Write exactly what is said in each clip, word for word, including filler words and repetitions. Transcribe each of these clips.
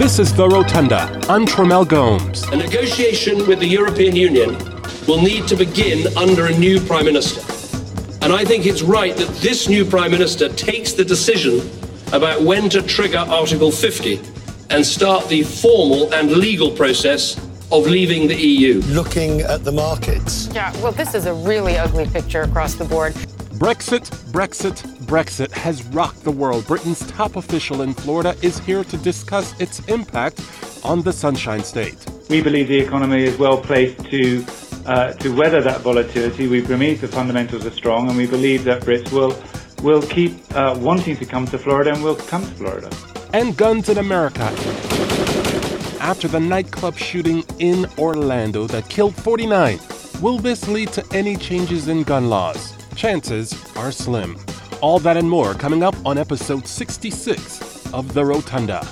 This is The Rotunda. I'm Tremel Gomes. A negotiation with the European Union will need to begin under a new Prime Minister. And I think it's right that this new Prime Minister takes the decision about when to trigger Article fifty and start the formal and legal process of leaving the E U. Looking at the markets. Yeah, well, this is a really ugly picture across the board. Brexit, Brexit, Brexit has rocked the world. Britain's top official in Florida is here to discuss its impact on the Sunshine State. We believe the economy is well placed to uh, to weather that volatility. We believe the fundamentals are strong, and we believe that Brits will will keep uh, wanting to come to Florida and will come to Florida. And guns in America. After the nightclub shooting in Orlando that killed forty-nine, will this lead to any changes in gun laws? Chances are slim. All that and more coming up on episode sixty-six of The Rotunda.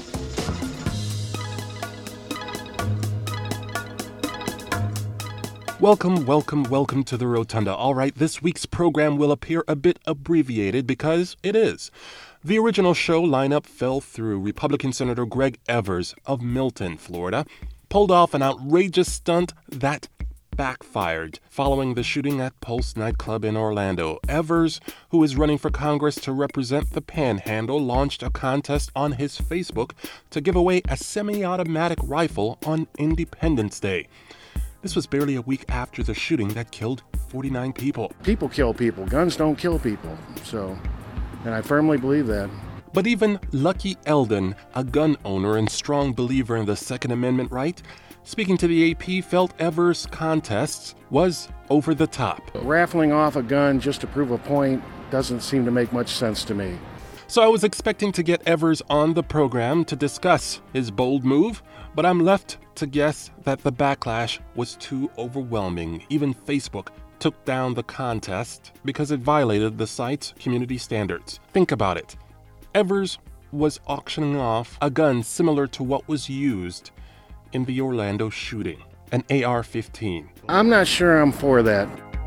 Welcome, welcome, welcome to The Rotunda. All right, this week's program will appear a bit abbreviated because it is. The original show lineup fell through. Republican Senator Greg Evers of Milton, Florida, pulled off an outrageous stunt that backfired following the shooting at Pulse nightclub in Orlando. Evers, who is running for Congress to represent the Panhandle, launched a contest on his Facebook to give away a semi-automatic rifle on Independence Day. This was barely a week after the shooting that killed forty-nine people. People kill people. Guns don't kill people. So, and I firmly believe that. But even Lucky Eldon, a gun owner and strong believer in the Second Amendment right, speaking to the A P, felt Evers' contest was over the top. Raffling off a gun just to prove a point doesn't seem to make much sense to me. So I was expecting to get Evers on the program to discuss his bold move, but I'm left to guess that the backlash was too overwhelming. Even Facebook took down the contest because it violated the site's community standards. Think about it. Evers was auctioning off a gun similar to what was used in the Orlando shooting, an A R fifteen. I'm not sure I'm for that.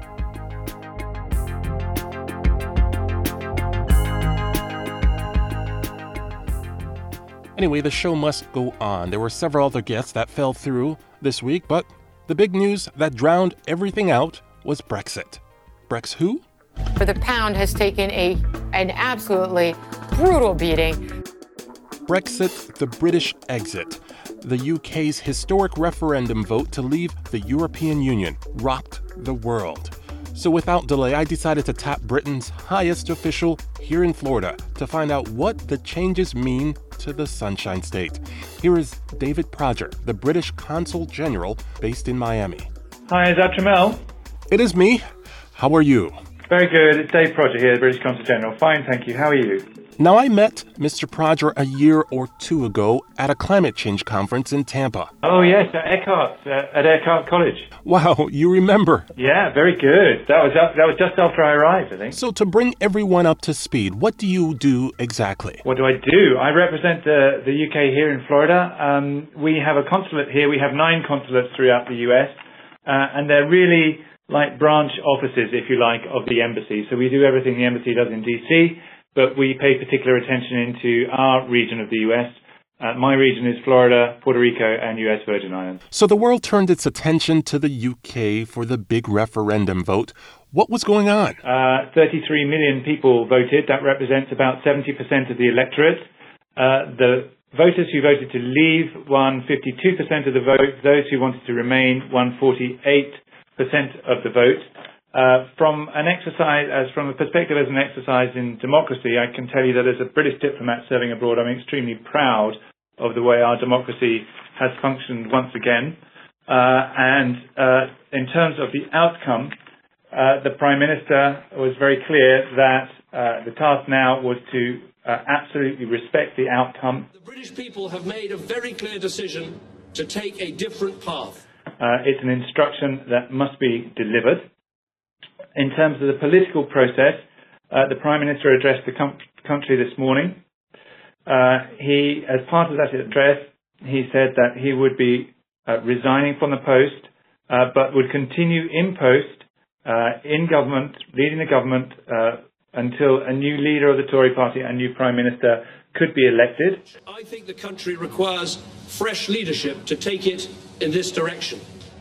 Anyway, the show must go on. There were several other guests that fell through this week, but the big news that drowned everything out was Brexit. Brex who? For the pound has taken a an absolutely brutal beating. Brexit, the British exit. The U K's historic referendum vote to leave the European Union rocked the world. So without delay, I decided to tap Britain's highest official here in Florida to find out what the changes mean to the Sunshine State. Here is David Prodger, the British Consul General based in Miami. Hi, is that Tremel? It is me. How are you? Very good. It's Dave Prodger here, British Consul General. Fine, thank you. How are you? Now, I met Mister Prodger a year or two ago at a climate change conference in Tampa. Oh, yes, at Eckhart, uh, at Eckhart College. Wow, you remember. Yeah, very good. That was up, that was just after I arrived, I think. So to bring everyone up to speed, what do you do exactly? What do I do? I represent the, the U K here in Florida. Um, we have a consulate here. We have nine consulates throughout the U S, uh, and they're really like branch offices, if you like, of the embassy. So we do everything the embassy does in D C, but we pay particular attention into our region of the U S. Uh, my region is Florida, Puerto Rico, and U S Virgin Islands. So the world turned its attention to the U K for the big referendum vote. What was going on? Uh, thirty-three million people voted. That represents about seventy percent of the electorate. Uh, the voters who voted to leave won fifty-two percent of the vote. Those who wanted to remain won forty-eight percent of the vote. Uh, from an exercise, as from a perspective as an exercise in democracy, I can tell you that as a British diplomat serving abroad, I'm extremely proud of the way our democracy has functioned once again. Uh, and uh, in terms of the outcome, uh, the Prime Minister was very clear that uh, the task now was to uh, absolutely respect the outcome. The British people have made a very clear decision to take a different path. Uh, it's an instruction that must be delivered. In terms of the political process, uh, the Prime Minister addressed the com- country this morning. Uh, he, as part of that address, he said that he would be uh, resigning from the post, uh, but would continue in post, uh, in government, leading the government uh, until a new leader of the Tory party, a new Prime Minister, could be elected. I think the country requires fresh leadership to take it in this direction.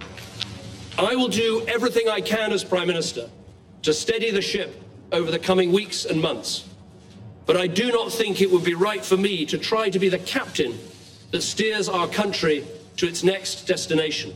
I will do everything I can as Prime Minister to steady the ship over the coming weeks and months. But I do not think it would be right for me to try to be the captain that steers our country to its next destination.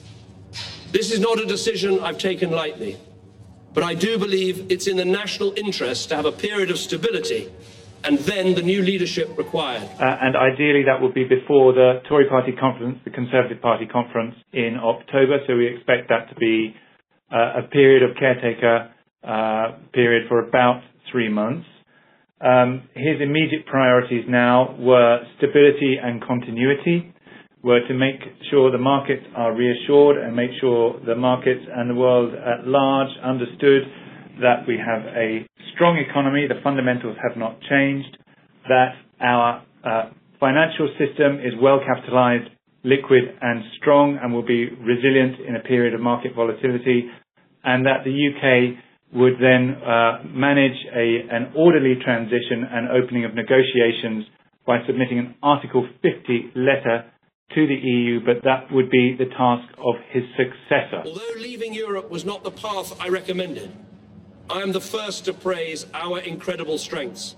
This is not a decision I've taken lightly, but I do believe it's in the national interest to have a period of stability and then the new leadership required. Uh, and ideally that will be before the Tory party conference, the Conservative Party conference in October, so we expect that to be uh, a period of caretaker uh, period for about three months. Um, his immediate priorities now were stability and continuity, were to make sure the markets are reassured and make sure the markets and the world at large understood that we have a strong economy, the fundamentals have not changed, that our uh, financial system is well capitalized, liquid and strong and will be resilient in a period of market volatility, and that the U K would then uh, manage a, an orderly transition and opening of negotiations by submitting an Article fifty letter to the E U, but that would be the task of his successor. Although leaving Europe was not the path I recommended, I am the first to praise our incredible strengths.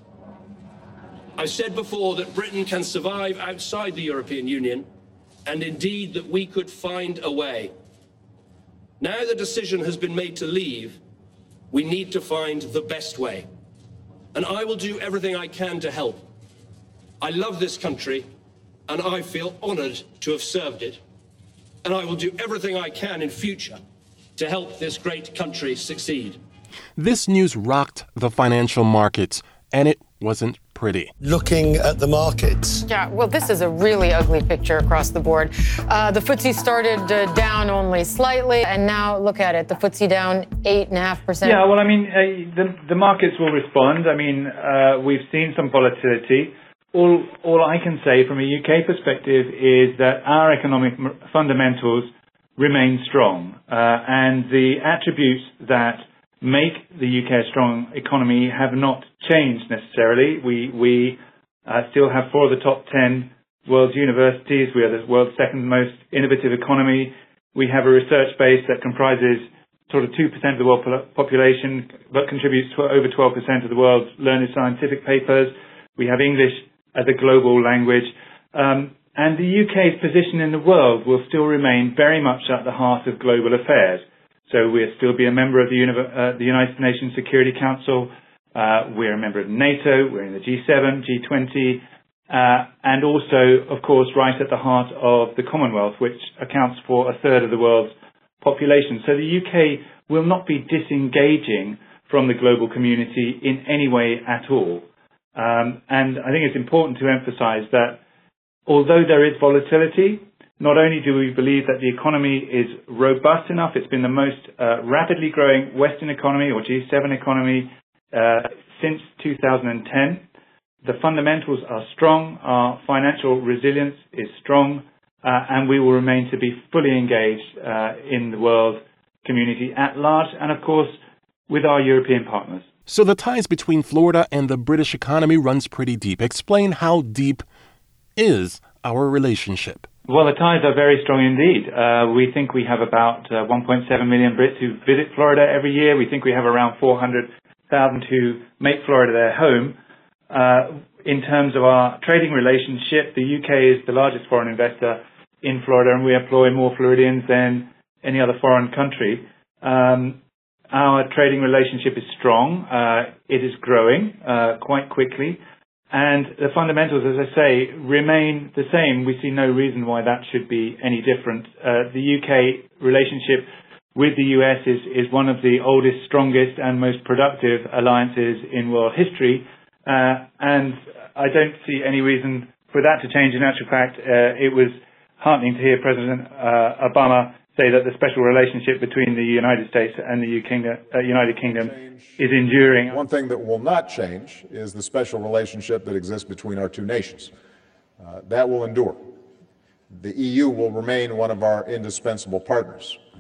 I've said before that Britain can survive outside the European Union, and indeed that we could find a way. Now the decision has been made to leave, we need to find the best way. And I will do everything I can to help. I love this country, and I feel honoured to have served it. And I will do everything I can in future to help this great country succeed. This news rocked the financial markets, and it wasn't pretty. Looking at the markets. Yeah, well, this is a really ugly picture across the board. Uh, the F T S E started uh, down only slightly, and now look at it. The F T S E down eight point five percent. Yeah, well, I mean, uh, the, the markets will respond. I mean, uh, we've seen some volatility. All, all I can say from a U K perspective is that our economic m- fundamentals remain strong, uh, and the attributes that make the U K a strong economy have not changed necessarily. We, we uh, still have four of the top ten world's universities. We are the world's second most innovative economy. We have a research base that comprises sort of two percent of the world population, but contributes to over twelve percent of the world's learned scientific papers. We have English as a global language. Um, and the U K's position in the world will still remain very much at the heart of global affairs. So we'll still be a member of the, Uni- uh, the United Nations Security Council. Uh, we're a member of NATO. We're in the G seven, G twenty, uh, and also, of course, right at the heart of the Commonwealth, which accounts for a third of the world's population. So the U K will not be disengaging from the global community in any way at all. Um, and I think it's important to emphasize that although there is volatility, not only do we believe that the economy is robust enough, it's been the most uh, rapidly growing Western economy or G seven economy uh, since two thousand ten. The fundamentals are strong, our financial resilience is strong, uh, and we will remain to be fully engaged uh, in the world community at large and, of course, with our European partners. So the ties between Florida and the British economy runs pretty deep. Explain how deep is our relationship? Well, the ties are very strong indeed. Uh, we think we have about uh, one point seven million Brits who visit Florida every year. We think we have around four hundred thousand who make Florida their home. Uh, in terms of our trading relationship, the U K is the largest foreign investor in Florida, and we employ more Floridians than any other foreign country. Um, our trading relationship is strong. Uh, it is growing uh, quite quickly. And the fundamentals, as I say, remain the same. We see no reason why that should be any different. Uh, the U K relationship with the U S is, is one of the oldest, strongest and most productive alliances in world history. Uh, and I don't see any reason for that to change. In actual fact, uh, it was heartening to hear President uh, Obama say that the special relationship between the United States and the U K, uh, United Kingdom is enduring. One thing that will not change is the special relationship that exists between our two nations. Uh, that will endure. The E U will remain one of our indispensable partners.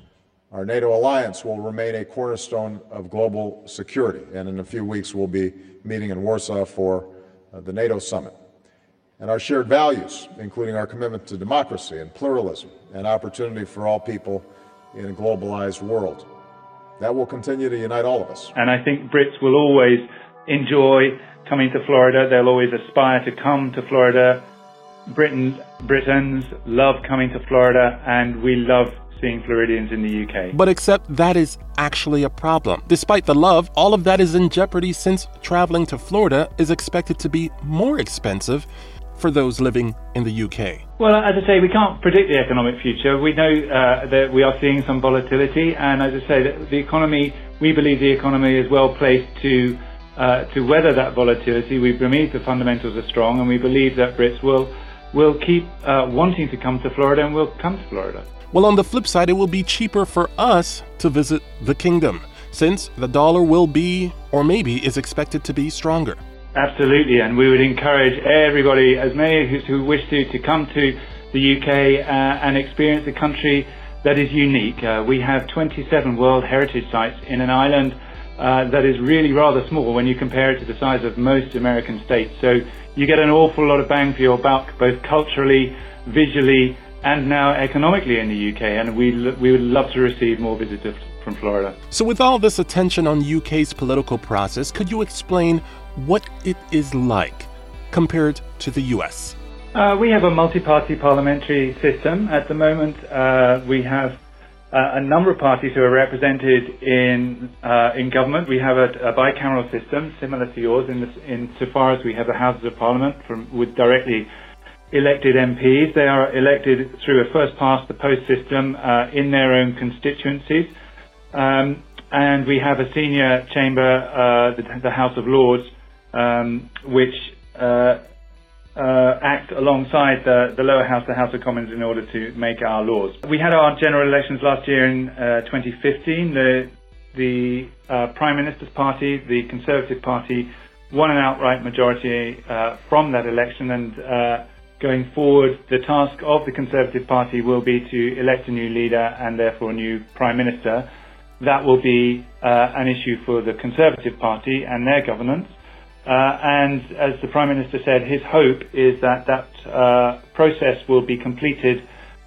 Our NATO alliance will remain a cornerstone of global security, and in a few weeks we'll be meeting in Warsaw for uh, the NATO summit. And our shared values, including our commitment to democracy and pluralism and opportunity for all people in a globalized world. That will continue to unite all of us. And I think Brits will always enjoy coming to Florida. They'll always aspire to come to Florida. Britons, Britons love coming to Florida, and we love seeing Floridians in the U K. But except that is actually a problem. Despite the love, all of that is in jeopardy since traveling to Florida is expected to be more expensive for those living in the U K. Well, as I say, we can't predict the economic future. We know uh, that we are seeing some volatility, and as I say, that the economy, we believe the economy is well placed to uh, to weather that volatility. We believe the fundamentals are strong, and we believe that Brits will will keep uh, wanting to come to Florida and will come to Florida. Well, on the flip side, it will be cheaper for us to visit the kingdom, since the dollar will be, or maybe is expected to be, stronger. Absolutely, and we would encourage everybody, as many who, who wish to, to come to the U K uh, and experience a country that is unique. Uh, we have twenty-seven World Heritage Sites in an island uh, that is really rather small when you compare it to the size of most American states. So you get an awful lot of bang for your buck, both culturally, visually, and now economically in the U K, and we we would love to receive more visitors from Florida. So with all this attention on U K's political process, could you explain what it is like compared to the U S? Uh, we have a multi-party parliamentary system. At the moment, uh, we have uh, a number of parties who are represented in uh, in government. We have a, a bicameral system similar to yours in, this, in so far as we have the Houses of Parliament from, with directly elected M Ps. They are elected through a first-past-the-post system uh, in their own constituencies. Um, and we have a senior chamber, uh, the, the House of Lords, um, which uh, uh, act alongside the, the lower house, the House of Commons, in order to make our laws. We had our general elections last year in uh, twenty fifteen. The, the uh, Prime Minister's party, the Conservative Party, won an outright majority uh, from that election, and uh, going forward, the task of the Conservative Party will be to elect a new leader and therefore a new Prime Minister. That will be uh, an issue for the Conservative Party and their governance. Uh, and as the Prime Minister said, his hope is that that uh, process will be completed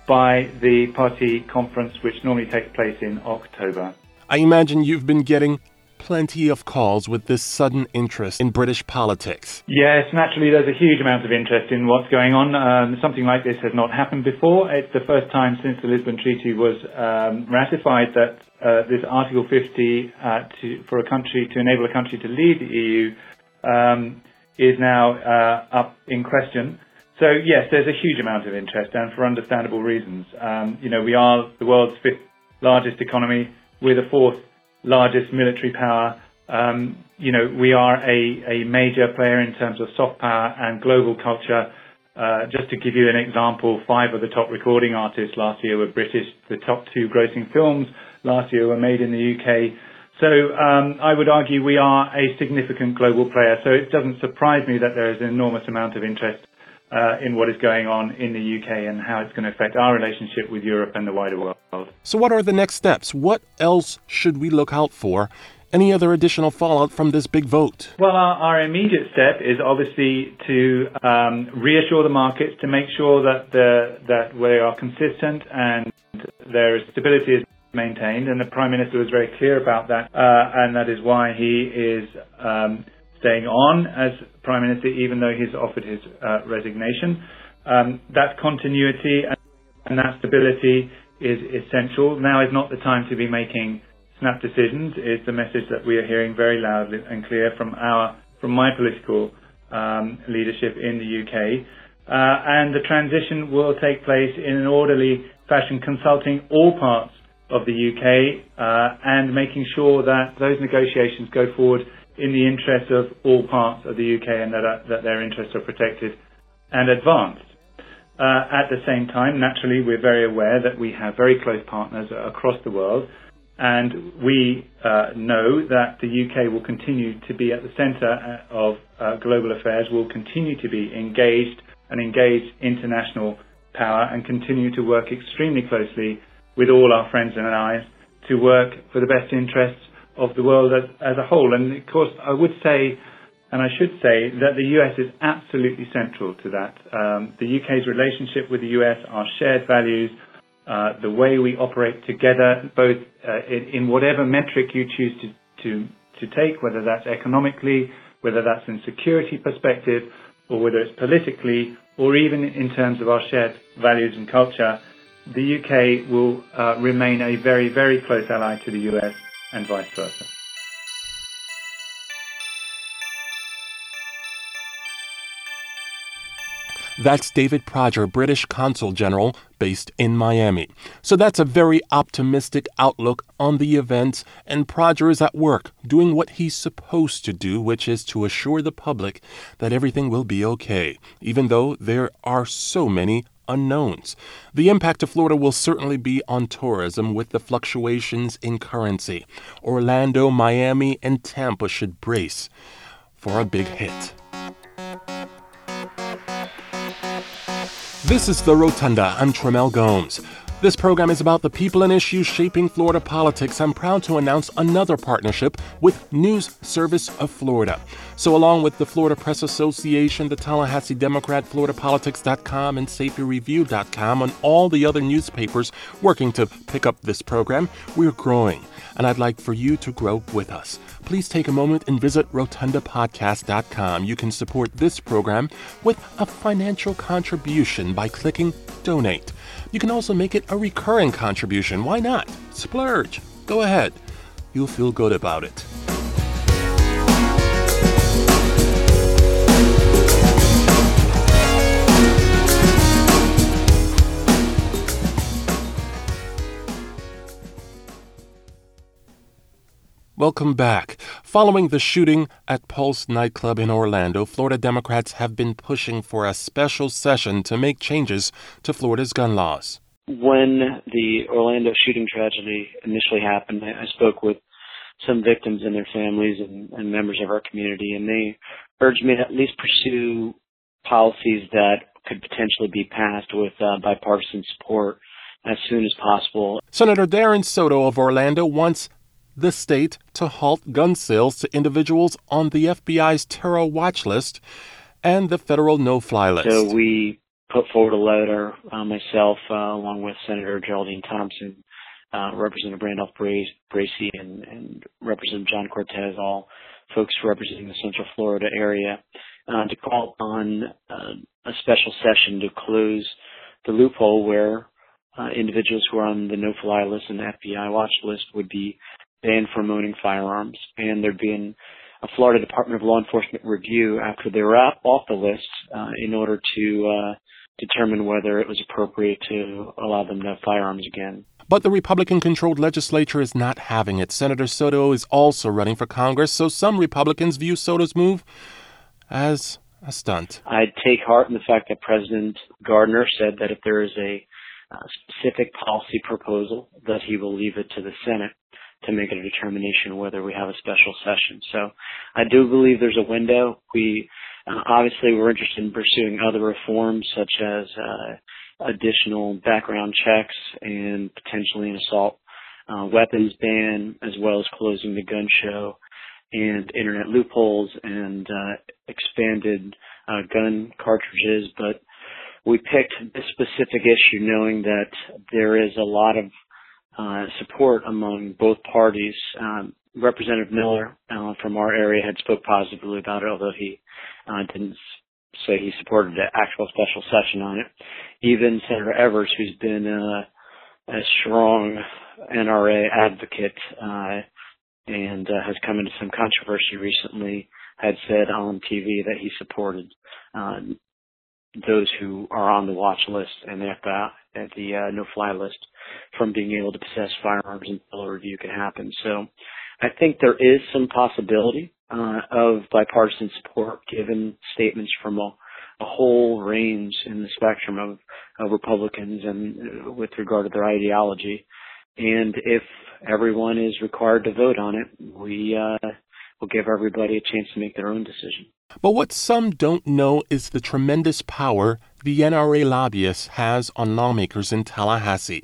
by the party conference, which normally takes place in October. I imagine you've been getting plenty of calls with this sudden interest in British politics. Yes, naturally there's a huge amount of interest in what's going on. Um, something like this has not happened before. It's the first time since the Lisbon Treaty was um, ratified that uh, this Article fifty uh, to, for a country, to enable a country to leave the E U um, is now uh, up in question. So yes, there's a huge amount of interest, and for understandable reasons. Um, you know, we are the world's fifth largest economy. We're the fourth largest military power. Um, you know, we are a, a major player in terms of soft power and global culture. Uh, just to give you an example, five of the top recording artists last year were British. The top two grossing films last year were made in the U K. So um, I would argue we are a significant global player. So it doesn't surprise me that there is an enormous amount of interest Uh, in what is going on in the U K and how it's going to affect our relationship with Europe and the wider world. So what are the next steps? What else should we look out for? Any other additional fallout from this big vote? Well, our, our immediate step is obviously to um, reassure the markets, to make sure that the, that they are consistent and their stability is maintained. And the Prime Minister was very clear about that, uh, and that is why he is um, staying on as Prime Minister, even though he's offered his uh, resignation. Um, that continuity and that stability is essential. Now is not the time to be making snap decisions, is the message that we are hearing very loudly and clear from our, from my political um, leadership in the U K. Uh, and the transition will take place in an orderly fashion, consulting all parts of the U K uh, and making sure that those negotiations go forward in the interest of all parts of the U K, and that, uh, that their interests are protected and advanced. Uh, at the same time, naturally, we're very aware that we have very close partners across the world, and we uh, know that the U K will continue to be at the centre of uh, global affairs, will continue to be engaged, an engaged international power, and continue to work extremely closely with all our friends and allies to work for the best interests of the world as, as a whole. And of course, I would say, and I should say, that the U S is absolutely central to that. Um, the U K's relationship with the U S, our shared values, uh, the way we operate together, both uh, in, in whatever metric you choose to, to, to take, whether that's economically, whether that's in security perspective, or whether it's politically, or even in terms of our shared values and culture, the U K will uh, remain a very, very close ally to the U S and vice versa. That's David Prodger, British Consul General based in Miami. So that's a very optimistic outlook on the events, and Prodger is at work doing what he's supposed to do, which is to assure the public that everything will be okay, even though there are so many unknowns. The impact to Florida will certainly be on tourism with the fluctuations in currency. Orlando, Miami, and Tampa should brace for a big hit. This is The Rotunda. I'm Tremel Gomes. This program is about the people and issues shaping Florida politics. I'm proud to announce another partnership with News Service of Florida. So along with the Florida Press Association, the Tallahassee Democrat, Florida Politics dot com, and Safety Review dot com, and all the other newspapers working to pick up this program, we're growing, and I'd like for you to grow with us. Please take a moment and visit Rotunda Podcast dot com. You can support this program with a financial contribution by clicking Donate. You can also make it a recurring contribution. Why not? Splurge. Go ahead. You'll feel good about it. Welcome back. Following the shooting at Pulse nightclub in Orlando, Florida Democrats have been pushing for a special session to make changes to Florida's gun laws. When the Orlando shooting tragedy initially happened, I spoke with some victims and their families and, and members of our community, and they urged me to at least pursue policies that could potentially be passed with uh, bipartisan support as soon as possible. Senator Darren Soto of Orlando wants the state to halt gun sales to individuals on the F B I's terror watch list and the federal no-fly list. So we put forward a letter, uh, myself, uh, along with Senator Geraldine Thompson, uh, Representative Randolph Bracey, and, and Representative John Cortez, all folks representing the Central Florida area, uh, to call on uh, a special session to close the loophole where uh, individuals who are on the no-fly list and the F B I watch list would be banned from owning firearms, and there'd be an, a Florida Department of Law Enforcement review after they were off the list uh, in order to uh, determine whether it was appropriate to allow them to have firearms again. But the Republican-controlled legislature is not having it. Senator Soto is also running for Congress, so some Republicans view Soto's move as a stunt. I take heart in the fact that President Gardner said that if there is a uh, specific policy proposal, that he will leave it to the Senate to make a determination whether we have a special session. So I do believe there's a window. We uh, obviously we're interested in pursuing other reforms such as uh, additional background checks and potentially an assault uh, weapons ban, as well as closing the gun show and internet loopholes and uh, expanded uh, gun cartridges. But we picked this specific issue knowing that there is a lot of Uh, support among both parties. Um, Representative Miller uh, from our area had spoke positively about it, although he uh, didn't say he supported the actual special session on it. Even Senator Evers, who's been uh, a strong N R A advocate uh, and uh, has come into some controversy recently, had said on T V that he supported uh, those who are on the watch list and the F B I, at the uh, no-fly list from being able to possess firearms until a review can happen. So I think there is some possibility uh, of bipartisan support given statements from a, a whole range in the spectrum of, of Republicans and uh, with regard to their ideology. And if everyone is required to vote on it, we uh, will give everybody a chance to make their own decision. But what some don't know is the tremendous power the N R A lobbyist has on lawmakers in Tallahassee.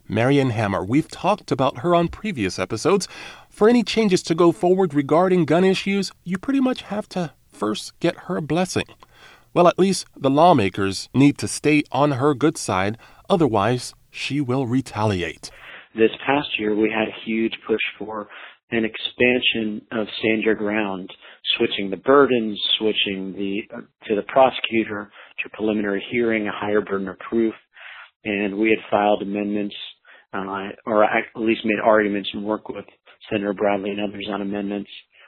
Marion Hammer. We've talked about her on previous episodes. For any changes to go forward regarding gun issues, you pretty much have to first get her blessing. Well, at least the lawmakers need to stay on her good side, otherwise she will retaliate. This past year, we had a huge push for an expansion of stand your ground, switching the burdens, switching the uh, to the prosecutor, to preliminary hearing, a higher burden of proof. And we had filed amendments, uh, or at least made arguments and worked with Senator Bradley and others on amendments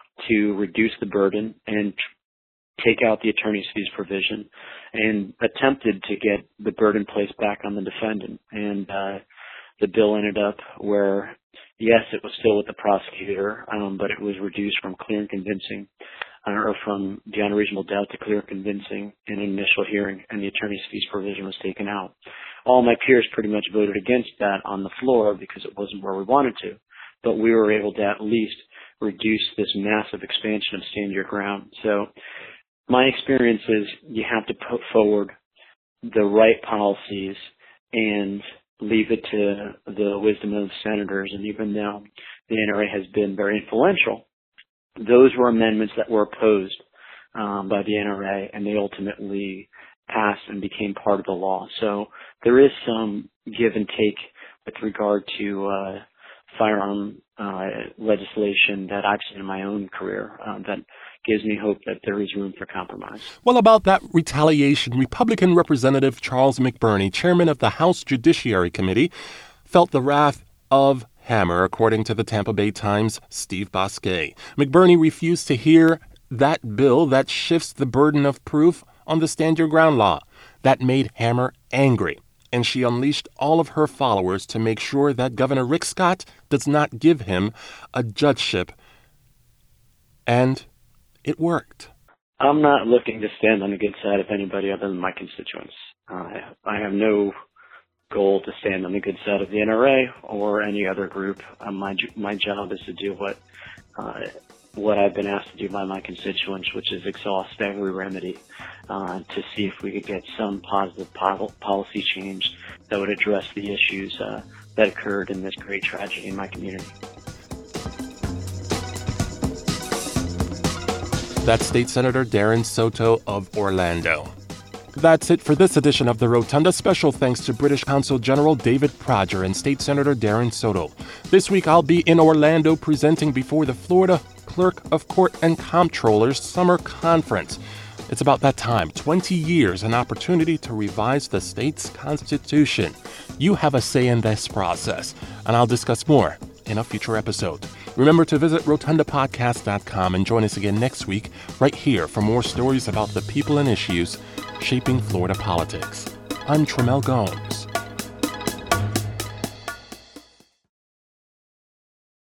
to reduce the burden and take out the attorney's fees provision, and attempted to get the burden placed back on the defendant. And uh, the bill ended up where, yes, it was still with the prosecutor, um, but it was reduced from clear and convincing, uh, or from beyond a reasonable doubt to clear and convincing in an initial hearing, and the attorney's fees provision was taken out. All my peers pretty much voted against that on the floor because it wasn't where we wanted to, but we were able to at least reduce this massive expansion of stand your ground. So my experience is you have to put forward the right policies and leave it to the wisdom of senators. And even though the N R A has been very influential, those were amendments that were opposed um, by the N R A, and they ultimately passed and became part of the law. So there is some give and take with regard to uh, firearm uh, legislation that I've seen in my own career uh, that gives me hope that there is room for compromise. Well, about that retaliation, Republican Representative Charles McBurney, chairman of the House Judiciary Committee, felt the wrath of Hammer, according to the Tampa Bay Times' Steve Bosquet. McBurney refused to hear that bill that shifts the burden of proof on the Stand Your Ground law. That made Hammer angry, and she unleashed all of her followers to make sure that Governor Rick Scott does not give him a judgeship. And it worked. I'm not looking to stand on the good side of anybody other than my constituents. Uh, I have no goal to stand on the good side of the N R A or any other group. Uh, my my job is to do what uh, what I've been asked to do by my constituents, which is exhaust every remedy uh, to see if we could get some positive po- policy change that would address the issues uh, that occurred in this great tragedy in my community. That's State Senator Darren Soto of Orlando. That's it for this edition of The Rotunda. Special thanks to British Consul General David Prodger and State Senator Darren Soto. This week I'll be in Orlando presenting before the Florida Clerk of Court and Comptroller's Summer Conference. It's about that time, twenty years, an opportunity to revise the state's constitution. You have a say in this process, and I'll discuss more in a future episode. Remember to visit rotunda podcast dot com and join us again next week right here for more stories about the people and issues shaping Florida politics. I'm Tramel Gomes.